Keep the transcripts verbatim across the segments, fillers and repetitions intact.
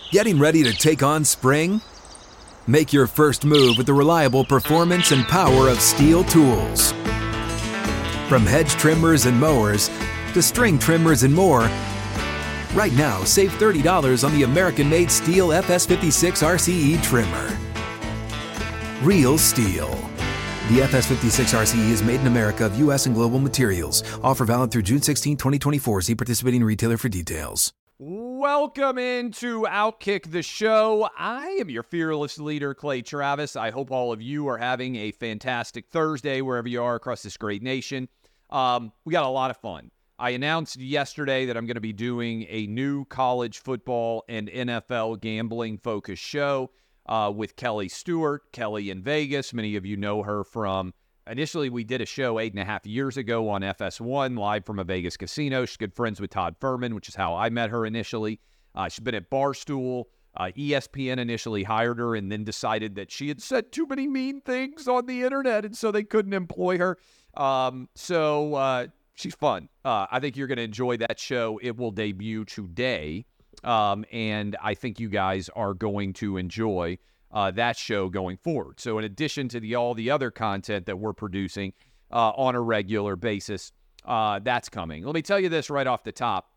Getting ready to take on spring? Make your first move with the reliable performance and power of Steel tools. From hedge trimmers and mowers to string trimmers and more, right now save thirty dollars on the American-made Steel F S fifty-six R C E trimmer. Real Steel. The F S fifty-six R C E is made in America of U S and global materials. Offer valid through June sixteenth, twenty twenty-four. See participating retailer for details. Welcome into Outkick the Show. I am your fearless leader, Clay Travis. I hope all of you are having a fantastic Thursday wherever you are across this great nation. Um, we got a lot of fun. I announced yesterday that I'm going to be doing a new college football and N F L gambling-focused show uh, with Kelly Stewart, Kelly in Vegas. Many of you know her from, initially we did a show eight and a half years ago on F S one, live from a Vegas casino. She's good friends with Todd Furman, which is how I met her initially. Uh, she's been at Barstool. Uh, E S P N initially hired her and then decided that she had said too many mean things on the internet, and so they couldn't employ her. Um, so uh, she's fun. Uh, I think you're going to enjoy that show. It will debut today, um, and I think you guys are going to enjoy uh, that show going forward. So in addition to the all the other content that we're producing uh, on a regular basis, uh, that's coming. Let me tell you this right off the top.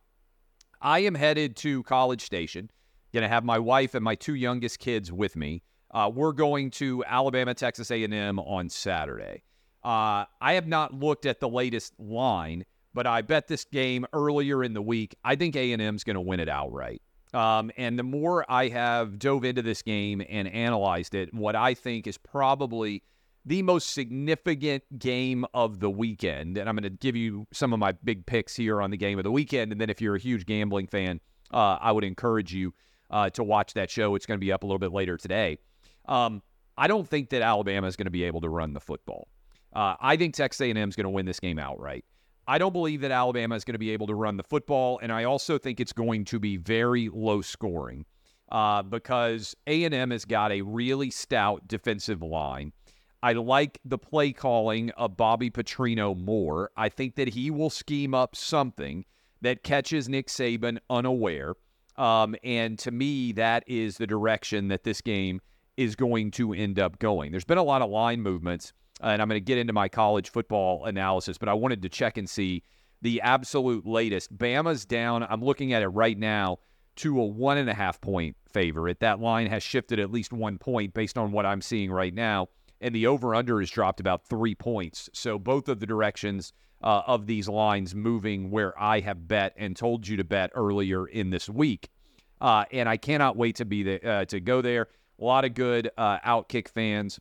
I am headed to College Station. Going to have my wife and my two youngest kids with me. Uh, we're going to Alabama, Texas A and M on Saturday. Uh, I have not looked at the latest line, but I bet this game earlier in the week, I think A and M's going to win it outright. Um, and the more I have dove into this game and analyzed it, what I think is probably the most significant game of the weekend, and I'm going to give you some of my big picks here on the game of the weekend, and then if you're a huge gambling fan, uh, I would encourage you uh, to watch that show. It's going to be up a little bit later today. Um, I don't think that Alabama is going to be able to run the football. Uh, I think Texas A and M is going to win this game outright. I don't believe that Alabama is going to be able to run the football, and I also think it's going to be very low scoring uh, because A and M has got a really stout defensive line. I like the play calling of Bobby Petrino more. I think that he will scheme up something that catches Nick Saban unaware, um, and to me, that is the direction that this game is going to end up going. There's been a lot of line movements, and I'm going to get into my college football analysis, but I wanted to check and see the absolute latest. Bama's down, I'm looking at it right now, to a one and a half point favorite. That line has shifted at least one point based on what I'm seeing right now, and the over-under has dropped about three points. So both of the directions uh, of these lines moving where I have bet and told you to bet earlier in this week. Uh, and I cannot wait to be the, uh, to go there. A lot of good uh, Outkick fans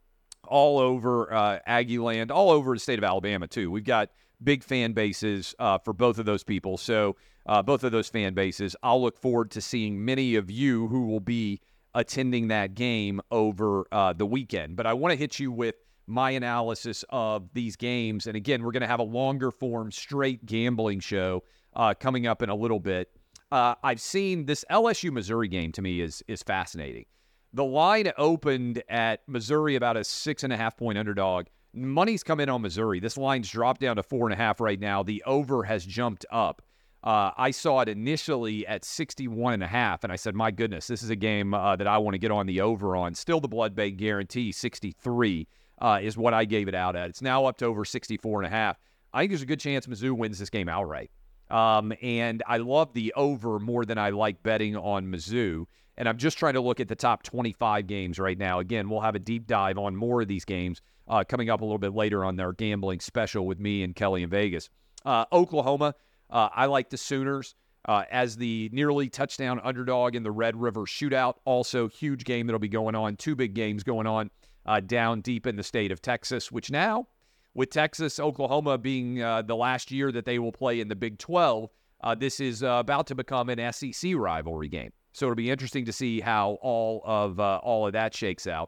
all over uh, Aggie land, all over the state of Alabama, too. We've got big fan bases uh, for both of those people. So uh, both of those fan bases, I'll look forward to seeing many of you who will be attending that game over uh, the weekend. But I want to hit you with my analysis of these games. And again, we're going to have a longer form straight gambling show uh, coming up in a little bit. Uh, I've seen this L S U Missouri game to me is is fascinating. The line opened at Missouri about a six and a half point underdog. Money's come in on Missouri. This line's dropped down to four and a half right now. The over has jumped up. Uh, I saw it initially at sixty-one and a half, and I said, my goodness, this is a game uh, that I want to get on the over on. Still the blood bank guarantee, sixty-three uh, is what I gave it out at. It's now up to over sixty-four and a half. I think there's a good chance Mizzou wins this game outright. Um, and I love the over more than I like betting on Mizzou. And I'm just trying to look at the top twenty-five games right now. Again, we'll have a deep dive on more of these games uh, coming up a little bit later on their gambling special with me and Kelly in Vegas. Uh, Oklahoma, uh, I like the Sooners uh, as the nearly touchdown underdog in the Red River Shootout. Also, huge game that'll be going on. Two big games going on uh, down deep in the state of Texas, which now, with Texas, Oklahoma being uh, the last year that they will play in the Big twelve, uh, this is uh, about to become an S E C rivalry game. So it'll be interesting to see how all of uh, all of that shakes out.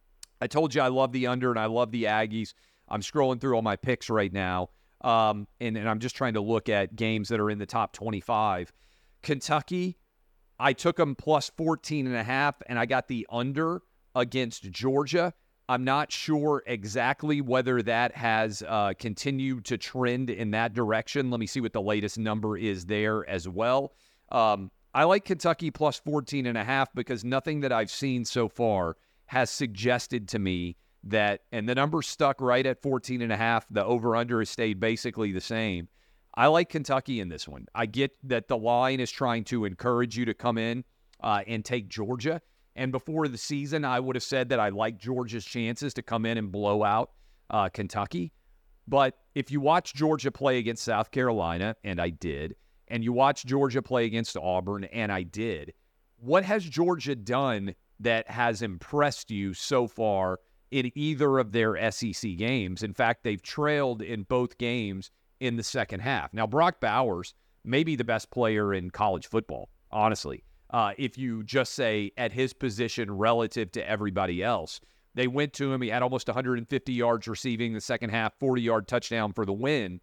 I told you I love the under and I love the Aggies. I'm scrolling through all my picks right now, um, and, and I'm just trying to look at games that are in the top twenty-five. Kentucky, I took them plus fourteen and a half, and I got the under against Georgia. I'm not sure exactly whether that has uh, continued to trend in that direction. Let me see what the latest number is there as well. Um, I like Kentucky plus fourteen and a half because nothing that I've seen so far has suggested to me that, and the number stuck right at fourteen and a half. The over-under has stayed basically the same. I like Kentucky in this one. I get that the line is trying to encourage you to come in uh, and take Georgia. And before the season, I would have said that I like Georgia's chances to come in and blow out uh, Kentucky. But if you watch Georgia play against South Carolina, and I did, and you watch Georgia play against Auburn, and I did, what has Georgia done that has impressed you so far in either of their S E C games? In fact, they've trailed in both games in the second half. Now, Brock Bowers may be the best player in college football, honestly, uh, if you just say at his position relative to everybody else. They went to him. He had almost one hundred fifty yards receiving the second half, forty-yard touchdown for the win.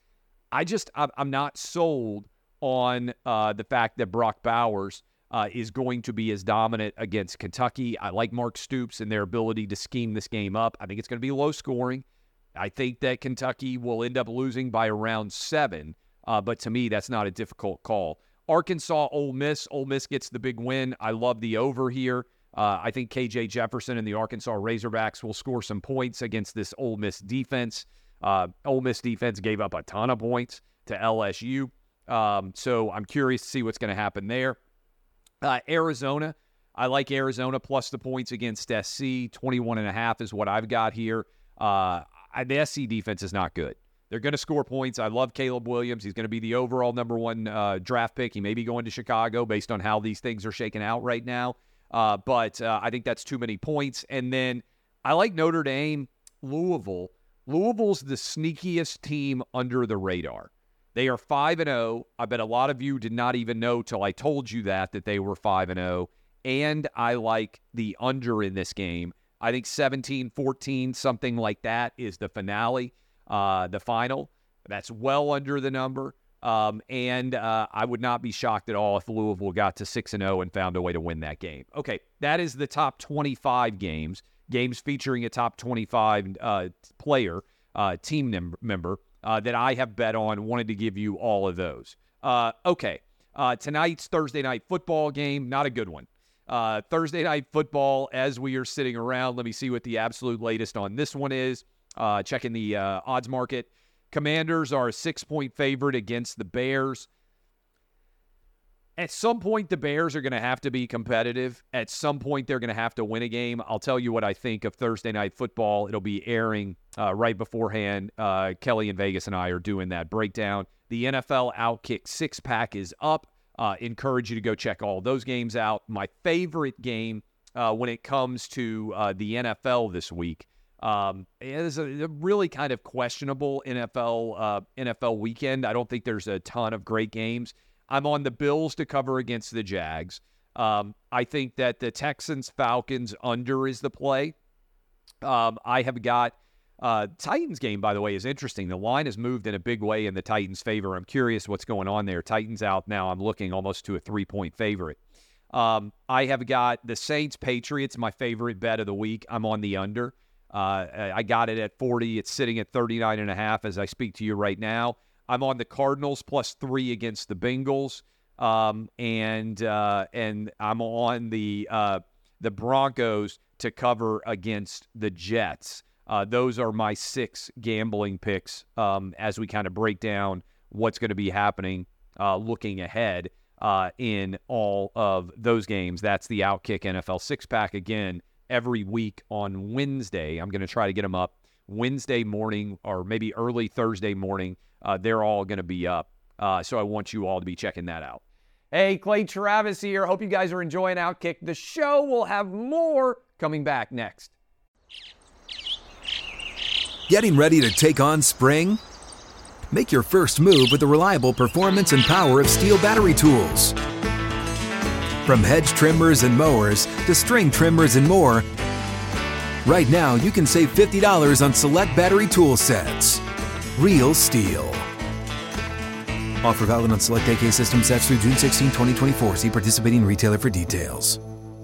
I just, I'm not sold on uh, the fact that Brock Bowers uh, is going to be as dominant against Kentucky. I like Mark Stoops and their ability to scheme this game up. I think it's going to be low scoring. I think that Kentucky will end up losing by around seven, uh, but to me, that's not a difficult call. Arkansas, Ole Miss. Ole Miss gets the big win. I love the over here. Uh, I think K J Jefferson and the Arkansas Razorbacks will score some points against this Ole Miss defense. Uh, Ole Miss defense gave up a ton of points to L S U. Um, so I'm curious to see what's going to happen there. Uh, Arizona, I like Arizona plus the points against S C. twenty-one and a half is what I've got here. Uh, I, the S C defense is not good. They're going to score points. I love Caleb Williams. He's going to be the overall number one uh, draft pick. He may be going to Chicago based on how these things are shaking out right now. Uh, but uh, I think that's too many points. And then I like Notre Dame, Louisville. Louisville's the sneakiest team under the radar. They are five and oh. I bet a lot of you did not even know till I told you that, that they were five and oh. And I like the under in this game. I think seventeen fourteen, something like that, is the finale, uh, the final. That's well under the number. Um, and uh, I would not be shocked at all if Louisville got to six and oh and found a way to win that game. Okay, that is the top twenty-five games, games featuring a top twenty-five uh, player, uh, team mem- member uh, that I have bet on. Wanted to give you all of those. Uh, okay, uh, tonight's Thursday night football game, not a good one. Uh, Thursday night football, as we are sitting around, let me see what the absolute latest on this one is. Uh, checking the uh, odds market. Commanders are a six-point favorite against the Bears. At some point, the Bears are going to have to be competitive. At some point, they're going to have to win a game. I'll tell you what I think of Thursday Night Football. It'll be airing uh, right beforehand. Uh, Kelly in Vegas and I are doing that breakdown. The N F L Outkick six-pack is up. Uh, encourage you to go check all those games out. My favorite game uh, when it comes to uh, the N F L this week Um, it is a, a really kind of questionable N F L uh, N F L weekend. I don't think there's a ton of great games. I'm on the Bills to cover against the Jags. Um, I think that the Texans-Falcons under is the play. Um, I have got uh, Titans game, by the way, is interesting. The line has moved in a big way in the Titans' favor. I'm curious what's going on there. Titans out now. I'm looking almost to a three-point favorite. Um, I have got the Saints-Patriots, my favorite bet of the week. I'm on the under. Uh, I got it at forty. It's sitting at thirty-nine and a half as I speak to you right now. I'm on the Cardinals plus three against the Bengals. Um, and uh, and I'm on the uh, the Broncos to cover against the Jets. Uh, those are my six gambling picks um, as we kind of break down what's going to be happening uh, looking ahead uh, in all of those games. That's the Outkick N F L six-pack again. Every week on Wednesday. I'm going to try to get them up Wednesday morning or maybe early Thursday morning. Uh, they're all going to be up. Uh, so I want you all to be checking that out. Hey, Clay Travis here. Hope you guys are enjoying Outkick. The show will have more coming back next. Getting ready to take on spring? Make your first move with the reliable performance and power of Steel battery tools. From hedge trimmers and mowers to string trimmers and more, right now you can save fifty dollars on select battery tool sets. Real Steel. Offer valid on select A K system sets through June sixteenth, twenty twenty-four. See participating retailer for details.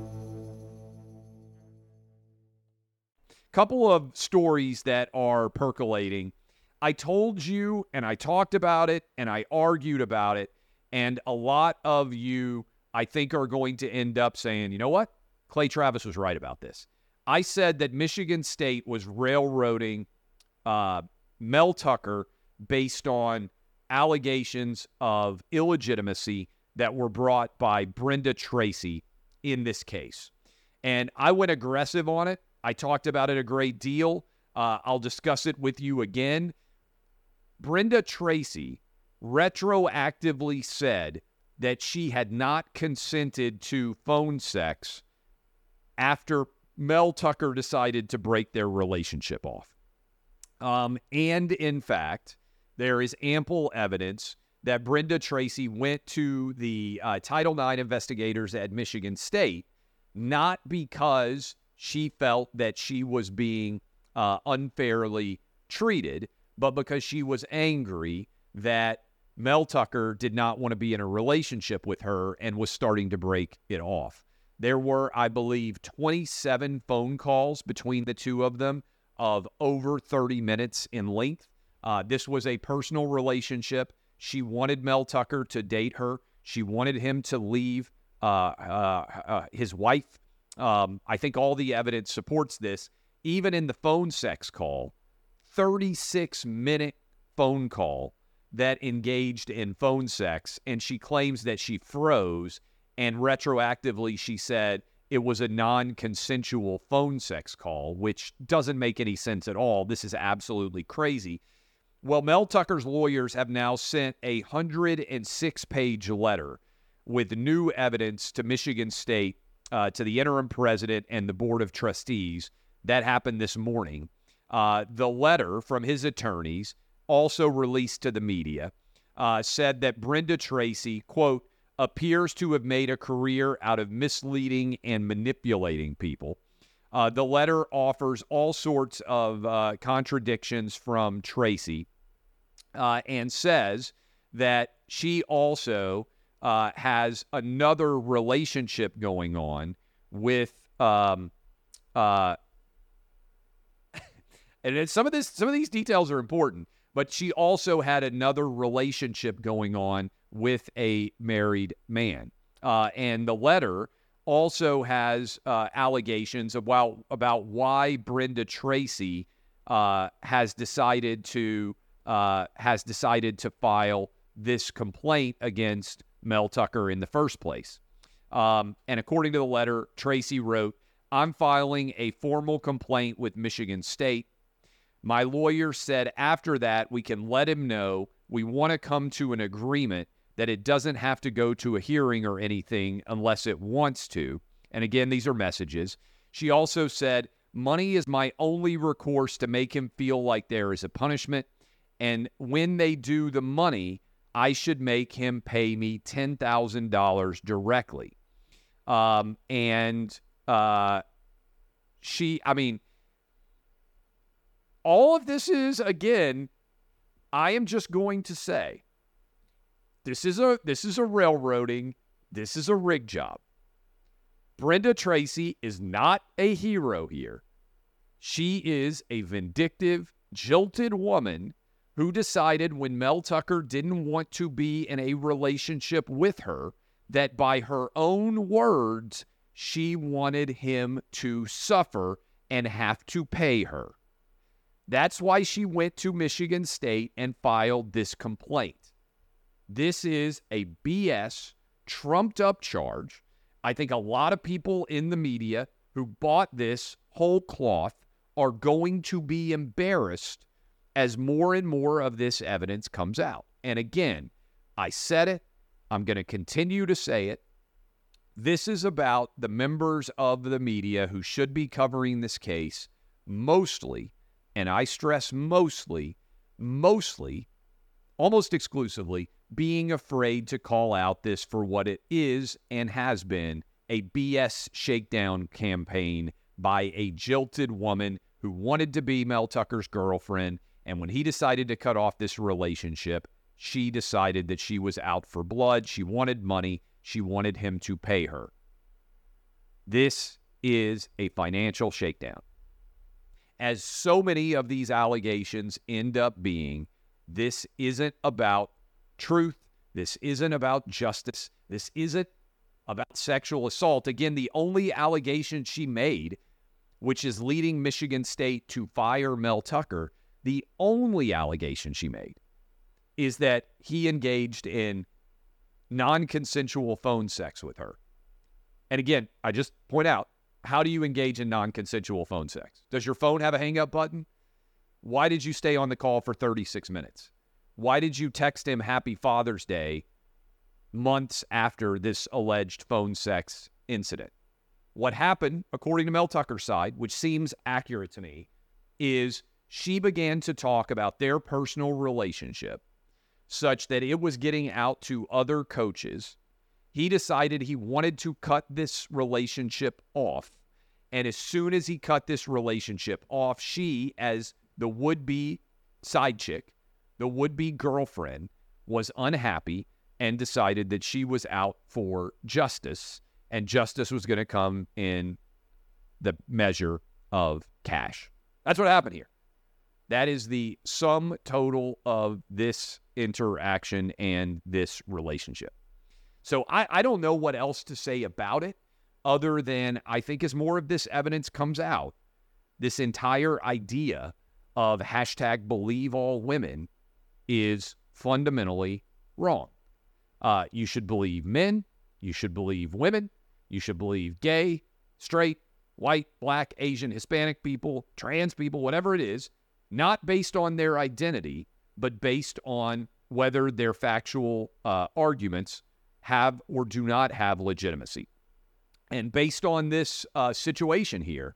Couple of stories that are percolating. I told you, and I talked about it, and I argued about it, and a lot of you I think are going to end up saying, you know what? Clay Travis was right about this. I said that Michigan State was railroading uh, Mel Tucker based on allegations of illegitimacy that were brought by Brenda Tracy in this case. And I went aggressive on it. I talked about it a great deal. Uh, I'll discuss it with you again. Brenda Tracy retroactively said that she had not consented to phone sex after Mel Tucker decided to break their relationship off. Um, and in fact, there is ample evidence that Brenda Tracy went to the uh, Title nine investigators at Michigan State, not because she felt that she was being uh, unfairly treated, but because she was angry that Mel Tucker did not want to be in a relationship with her and was starting to break it off. There were, I believe, twenty-seven phone calls between the two of them of over thirty minutes in length. Uh, this was a personal relationship. She wanted Mel Tucker to date her. She wanted him to leave uh, uh, uh, his wife. Um, I think all the evidence supports this. Even in the phone sex call, thirty-six minute phone call that engaged in phone sex, and she claims that she froze, and retroactively she said it was a non-consensual phone sex call, which doesn't make any sense at all. This is absolutely crazy. Well, Mel Tucker's lawyers have now sent a one hundred six page letter with new evidence to Michigan State, uh, to the interim president and the board of trustees. That happened this morning. Uh, the letter from his attorneys, also released to the media, uh, said that Brenda Tracy, quote, appears to have made a career out of misleading and manipulating people. Uh, the letter offers all sorts of uh, contradictions from Tracy uh, and says that she also uh, has another relationship going on with, um, uh, and it's, some of this, some of these details are important, but she also had another relationship going on with a married man. Uh, and the letter also has uh, allegations about, about why Brenda Tracy uh, has decided to uh, has decided to file this complaint against Mel Tucker in the first place. Um, and according to the letter, Tracy wrote, "I'm filing a formal complaint with Michigan State. My lawyer said after that we can let him know we want to come to an agreement that it doesn't have to go to a hearing or anything unless it wants to." And again, these are messages. She also said, "Money is my only recourse to make him feel like there is a punishment. And when they do the money, I should make him pay me ten thousand dollars directly." Um, and uh, she, I mean, all of this is, again, I am just going to say, This is a this is a railroading. This is a rig job. Brenda Tracy is not a hero here. She is a vindictive, jilted woman who decided when Mel Tucker didn't want to be in a relationship with her, that by her own words, she wanted him to suffer and have to pay her. That's why she went to Michigan State and filed this complaint. This is a B S, trumped-up charge. I think a lot of people in the media who bought this whole cloth are going to be embarrassed as more and more of this evidence comes out. And again, I said it. I'm going to continue to say it. This is about the members of the media who should be covering this case mostly, and I stress mostly, mostly, almost exclusively, being afraid to call out this for what it is and has been, a B S shakedown campaign by a jilted woman who wanted to be Mel Tucker's girlfriend, and when he decided to cut off this relationship, she decided that she was out for blood. She wanted money. She wanted him to pay her. This is a financial shakedown. As so many of these allegations end up being, this isn't about truth. This isn't about justice. This isn't about sexual assault. Again, the only allegation she made, which is leading Michigan State to fire Mel Tucker, the only allegation she made is that he engaged in non-consensual phone sex with her. And again, I just point out, how do you engage in non-consensual phone sex? Does your phone have a hang-up button? Why did you stay on the call for thirty-six minutes? Why did you text him Happy Father's Day months after this alleged phone sex incident? What happened, according to Mel Tucker's side, which seems accurate to me, is she began to talk about their personal relationship such that it was getting out to other coaches. He decided he wanted to cut this relationship off. And as soon as he cut this relationship off, she, as the would-be side chick, the would-be girlfriend, was unhappy and decided that she was out for justice, and justice was going to come in the measure of cash. That's what happened here. That is the sum total of this interaction and this relationship. So I, I don't know what else to say about it other than I think as more of this evidence comes out, this entire idea of hashtag believe all women is fundamentally wrong. Uh, you should believe men. You should believe women. You should believe gay, straight, white, black, Asian, Hispanic people, trans people, whatever it is, not based on their identity, but based on whether their factual uh, arguments have or do not have legitimacy. And based on this uh, situation here,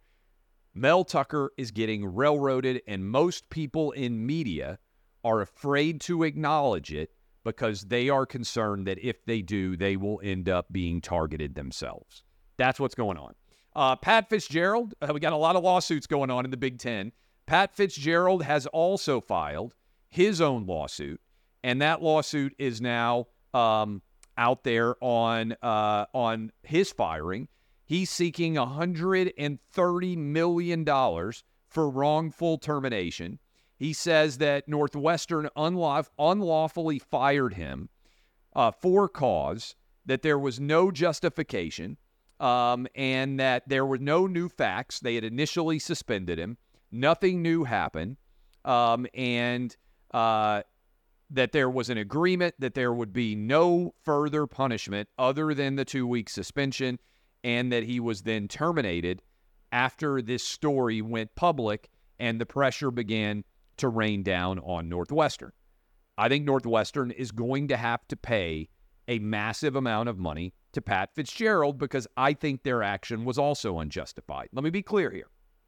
Mel Tucker is getting railroaded, and most people in media are afraid to acknowledge it because they are concerned that if they do, they will end up being targeted themselves. That's what's going on. Uh, Pat Fitzgerald, uh, we got a lot of lawsuits going on in the Big Ten. Pat Fitzgerald has also filed his own lawsuit, and that lawsuit is now um, out there on uh, on his firing. He's seeking one hundred thirty million dollars for wrongful termination. He says that Northwestern unlaw- unlawfully fired him uh, for cause, that there was no justification, um, and that there were no new facts. They had initially suspended him. Nothing new happened, um, and uh, that there was an agreement that there would be no further punishment other than the two-week suspension, and that he was then terminated after this story went public and the pressure began to rain down on Northwestern. I think Northwestern is going to have to pay a massive amount of money to Pat Fitzgerald because I think their action was also unjustified. Let me be clear here.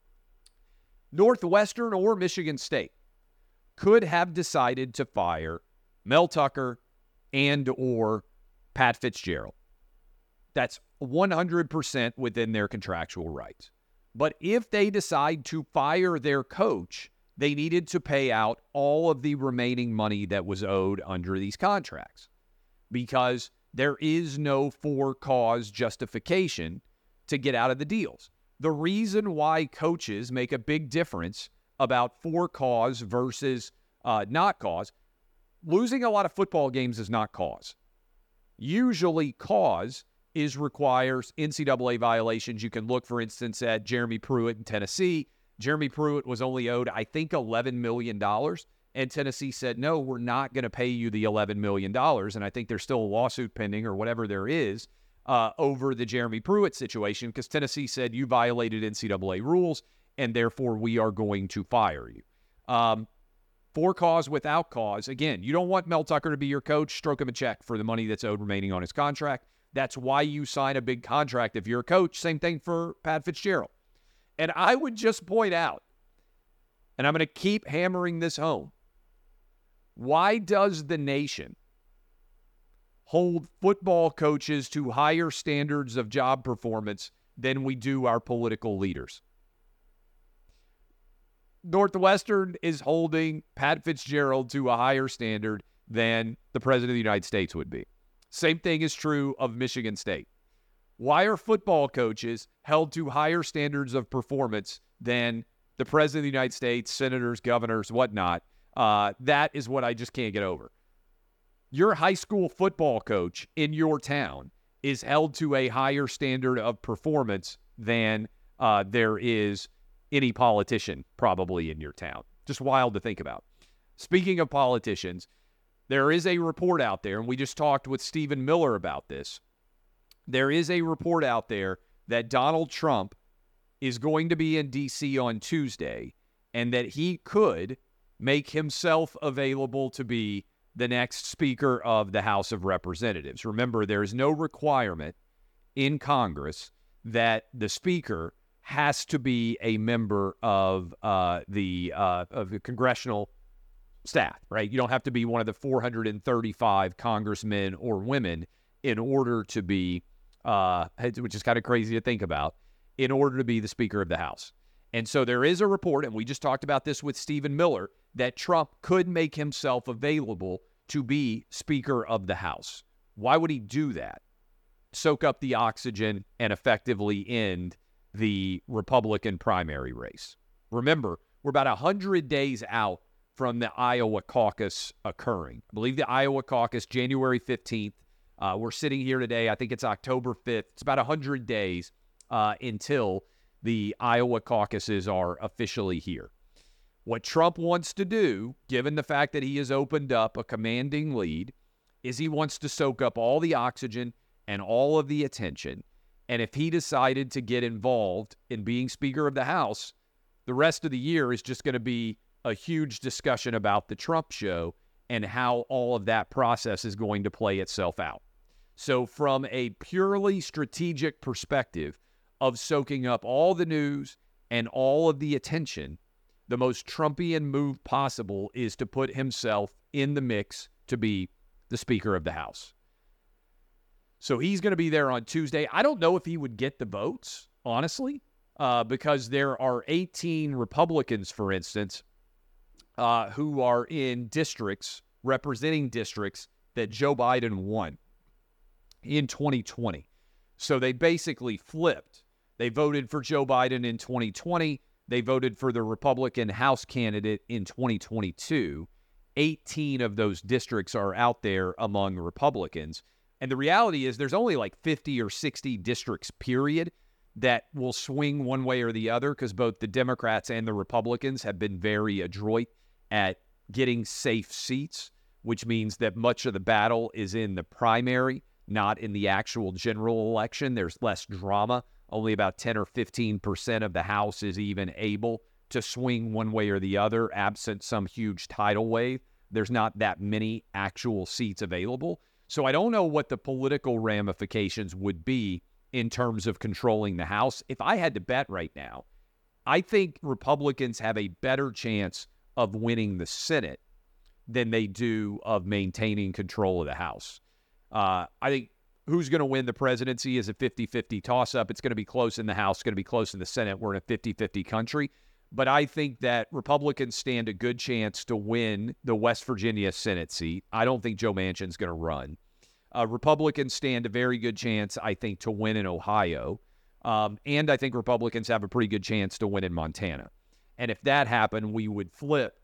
Northwestern or Michigan State could have decided to fire Mel Tucker and or Pat Fitzgerald. That's one hundred percent within their contractual rights. But if they decide to fire their coach, they needed to pay out all of the remaining money that was owed under these contracts because there is no for-cause justification to get out of the deals. The reason why coaches make a big difference about for-cause versus uh, not cause, losing a lot of football games is not cause. Usually cause is requires N C double A violations. You can look, for instance, at Jeremy Pruitt in Tennessee. Jeremy Pruitt was only owed, I think, eleven million dollars, and Tennessee said, no, we're not going to pay you the eleven million dollars, and I think there's still a lawsuit pending or whatever there is uh, over the Jeremy Pruitt situation because Tennessee said you violated N C double A rules, and therefore we are going to fire you. Um, for cause, without cause, again, you don't want Mel Tucker to be your coach, stroke him a check for the money that's owed remaining on his contract. That's why you sign a big contract if you're a coach. Same thing for Pat Fitzgerald. And I would just point out, and I'm going to keep hammering this home, why does the nation hold football coaches to higher standards of job performance than we do our political leaders? Northwestern is holding Pat Fitzgerald to a higher standard than the President of the United States would be. Same thing is true of Michigan State. Why are football coaches held to higher standards of performance than the President of the United States, senators, governors, whatnot? Uh, that is what I just can't get over. Your high school football coach in your town is held to a higher standard of performance than uh, there is any politician probably in your town. Just wild to think about. Speaking of politicians, there is a report out there, and we just talked with Stephen Miller about this. There is a report out there that Donald Trump is going to be in D C on Tuesday, and that he could make himself available to be the next Speaker of the House of Representatives. Remember, there is no requirement in Congress that the Speaker has to be a member of uh, the uh, of the congressional staff, right? You don't have to be one of the four hundred thirty-five congressmen or women in order to be, uh, which is kind of crazy to think about, in order to be the Speaker of the House. And so there is a report, and we just talked about this with Stephen Miller, that Trump could make himself available to be Speaker of the House. Why would he do that? Soak up the oxygen and effectively end the Republican primary race. Remember, we're about one hundred days out from the Iowa caucus occurring. I believe the Iowa caucus, January fifteenth. Uh, we're sitting here today. I think it's October fifth. It's about one hundred days uh, until the Iowa caucuses are officially here. What Trump wants to do, given the fact that he has opened up a commanding lead, is he wants to soak up all the oxygen and all of the attention. And if he decided to get involved in being Speaker of the House, the rest of the year is just going to be a huge discussion about the Trump show and how all of that process is going to play itself out. So from a purely strategic perspective of soaking up all the news and all of the attention, the most Trumpian move possible is to put himself in the mix to be the Speaker of the House. So he's going to be there on Tuesday. I don't know if he would get the votes, honestly, uh, because there are eighteen Republicans, for instance, uh, who are in districts, representing districts that Joe Biden won in twenty twenty. So they basically flipped. They voted for Joe Biden in twenty twenty. They voted for the Republican House candidate in twenty twenty-two. eighteen of those districts are out there among Republicans. And the reality is there's only like fifty or sixty districts, period, that will swing one way or the other, because both the Democrats and the Republicans have been very adroit at getting safe seats, which means that much of the battle is in the primary, not in the actual general election. There's less drama. Only about ten or fifteen percent of the House is even able to swing one way or the other, absent some huge tidal wave. There's not that many actual seats available. So I don't know what the political ramifications would be in terms of controlling the House. If I had to bet right now, I think Republicans have a better chance of winning the Senate than they do of maintaining control of the House. Uh, I think who's going to win the presidency is a fifty-fifty toss-up. It's going to be close in the House, going to be close in the Senate. We're in a fifty-fifty country. But I think that Republicans stand a good chance to win the West Virginia Senate seat. I don't think Joe Manchin's going to run. Uh, Republicans stand a very good chance, I think, to win in Ohio. Um, and I think Republicans have a pretty good chance to win in Montana. And if that happened, we would flip.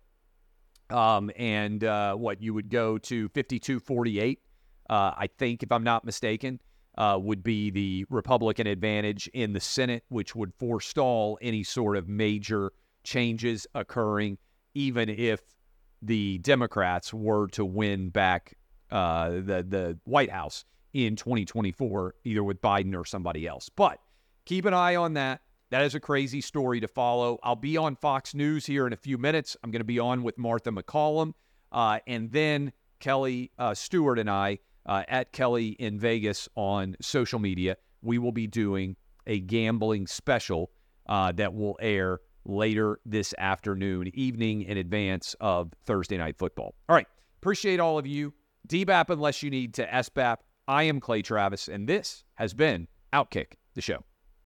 Um, and uh, what, you would go to fifty-two forty-eight, uh, I think, if I'm not mistaken, uh, would be the Republican advantage in the Senate, which would forestall any sort of major changes occurring, even if the Democrats were to win back uh, the, the White House in twenty twenty-four, either with Biden or somebody else. But keep an eye on that. That is a crazy story to follow. I'll be on Fox News here in a few minutes. I'm going to be on with Martha McCallum. Uh, and then Kelly uh, Stewart and I, uh, at Kelly in Vegas on social media, we will be doing a gambling special uh, that will air later this afternoon, evening in advance of Thursday Night Football. All right. Appreciate all of you. D B A P unless you need to S B A P. I am Clay Travis, and this has been Outkick the Show.